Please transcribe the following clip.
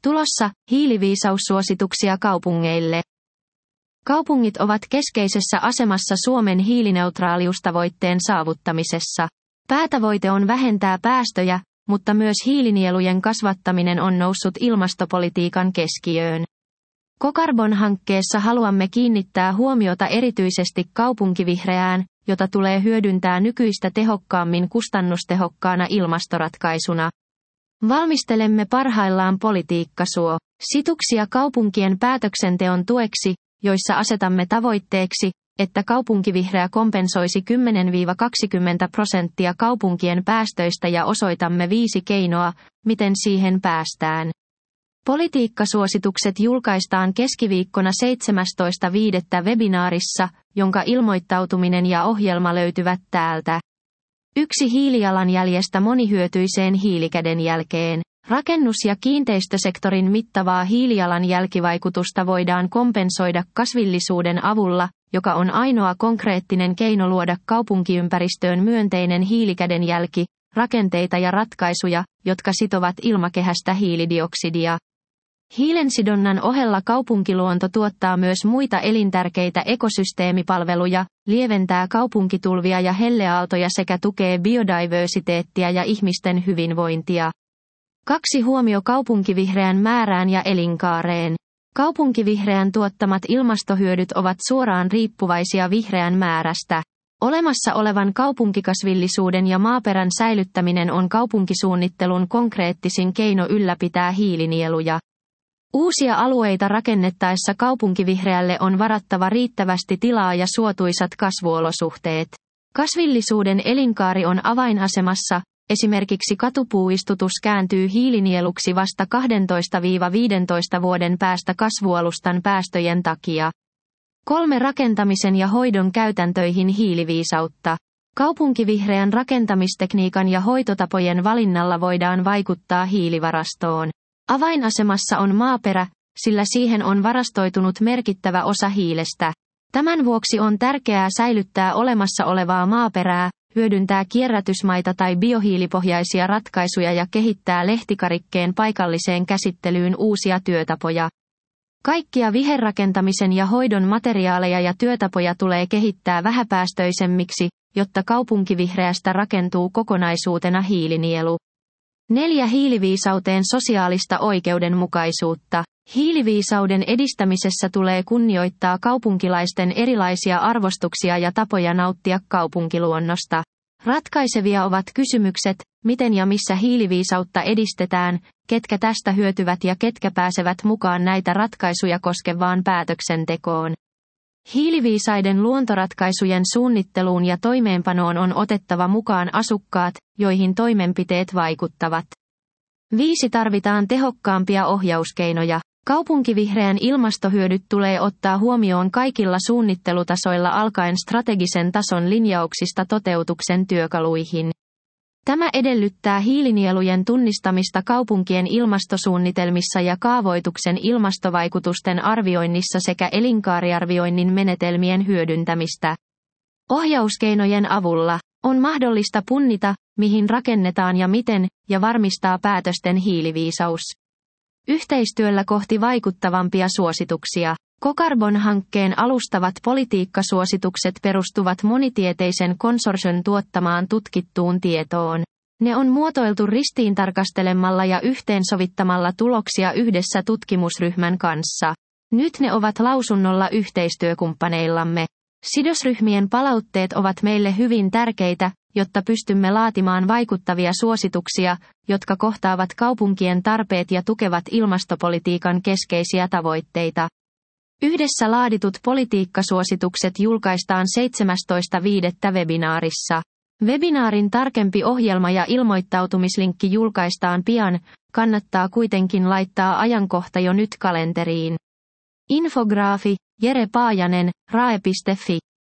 Tulossa hiiliviisaussuosituksia kaupungeille. Kaupungit ovat keskeisessä asemassa Suomen hiilineutraaliustavoitteen saavuttamisessa. Päätavoite on vähentää päästöjä, mutta myös hiilinielujen kasvattaminen on noussut ilmastopolitiikan keskiöön. Cocarbon-hankkeessa haluamme kiinnittää huomiota erityisesti kaupunkivihreään, jota tulee hyödyntää nykyistä tehokkaammin kustannustehokkaana ilmastoratkaisuna. Valmistelemme parhaillaan politiikkasuosituksia kaupunkien päätöksenteon tueksi, joissa asetamme tavoitteeksi, että kaupunkivihreä kompensoisi 10–20% kaupunkien päästöistä ja osoitamme 5 keinoa, miten siihen päästään. Politiikkasuositukset julkaistaan keskiviikkona 17.5. webinaarissa, jonka ilmoittautuminen ja ohjelma löytyvät täältä. 1 hiilijalanjäljestä monihyötyiseen hiilikädenjälkeen. Rakennus- ja kiinteistösektorin mittavaa hiilijalanjälkivaikutusta voidaan kompensoida kasvillisuuden avulla, joka on ainoa konkreettinen keino luoda kaupunkiympäristöön myönteinen hiilikädenjälki, rakenteita ja ratkaisuja, jotka sitovat ilmakehästä hiilidioksidia. Hiilensidonnan ohella kaupunkiluonto tuottaa myös muita elintärkeitä ekosysteemipalveluja, lieventää kaupunkitulvia ja helleaaltoja sekä tukee biodiversiteettiä ja ihmisten hyvinvointia. 2 huomio kaupunkivihreän määrään ja elinkaareen. Kaupunkivihreän tuottamat ilmastohyödyt ovat suoraan riippuvaisia vihreän määrästä. Olemassa olevan kaupunkikasvillisuuden ja maaperän säilyttäminen on kaupunkisuunnittelun konkreettisin keino ylläpitää hiilinieluja. Uusia alueita rakennettaessa kaupunkivihreälle on varattava riittävästi tilaa ja suotuisat kasvuolosuhteet. Kasvillisuuden elinkaari on avainasemassa, esimerkiksi katupuuistutus kääntyy hiilinieluksi vasta 12–15 vuoden päästä kasvualustan päästöjen takia. 3 rakentamisen ja hoidon käytäntöihin hiiliviisautta. Kaupunkivihreän rakentamistekniikan ja hoitotapojen valinnalla voidaan vaikuttaa hiilivarastoon. Avainasemassa on maaperä, sillä siihen on varastoitunut merkittävä osa hiilestä. Tämän vuoksi on tärkeää säilyttää olemassa olevaa maaperää, hyödyntää kierrätysmaita tai biohiilipohjaisia ratkaisuja ja kehittää lehtikarikkeen paikalliseen käsittelyyn uusia työtapoja. Kaikkia viherrakentamisen ja hoidon materiaaleja ja työtapoja tulee kehittää vähäpäästöisemmiksi, jotta kaupunkivihreästä rakentuu kokonaisuutena hiilinielu. 4 hiiliviisauteen sosiaalista oikeudenmukaisuutta. Hiiliviisauden edistämisessä tulee kunnioittaa kaupunkilaisten erilaisia arvostuksia ja tapoja nauttia kaupunkiluonnosta. Ratkaisevia ovat kysymykset, miten ja missä hiiliviisautta edistetään, ketkä tästä hyötyvät ja ketkä pääsevät mukaan näitä ratkaisuja koskevaan päätöksentekoon. Hiiliviisaiden luontoratkaisujen suunnitteluun ja toimeenpanoon on otettava mukaan asukkaat, joihin toimenpiteet vaikuttavat. 5 tarvitaan tehokkaampia ohjauskeinoja. Kaupunkivihreän ilmastohyödyt tulee ottaa huomioon kaikilla suunnittelutasoilla alkaen strategisen tason linjauksista toteutuksen työkaluihin. Tämä edellyttää hiilinielujen tunnistamista kaupunkien ilmastosuunnitelmissa ja kaavoituksen ilmastovaikutusten arvioinnissa sekä elinkaariarvioinnin menetelmien hyödyntämistä. Ohjauskeinojen avulla on mahdollista punnita, mihin rakennetaan ja miten, ja varmistaa päätösten hiiliviisaus. Yhteistyöllä kohti vaikuttavampia suosituksia. Cocarbon-hankkeen alustavat politiikkasuositukset perustuvat monitieteisen konsortion tuottamaan tutkittuun tietoon. Ne on muotoiltu ristiintarkastelemalla ja yhteensovittamalla tuloksia yhdessä tutkimusryhmän kanssa. Nyt ne ovat lausunnolla yhteistyökumppaneillamme. Sidosryhmien palautteet ovat meille hyvin tärkeitä, jotta pystymme laatimaan vaikuttavia suosituksia, jotka kohtaavat kaupunkien tarpeet ja tukevat ilmastopolitiikan keskeisiä tavoitteita. Yhdessä laaditut politiikkasuositukset julkaistaan 17.5. webinaarissa. Webinaarin tarkempi ohjelma ja ilmoittautumislinkki julkaistaan pian, kannattaa kuitenkin laittaa ajankohta jo nyt kalenteriin. Infograafi, Jere Paajanen, rae.fi.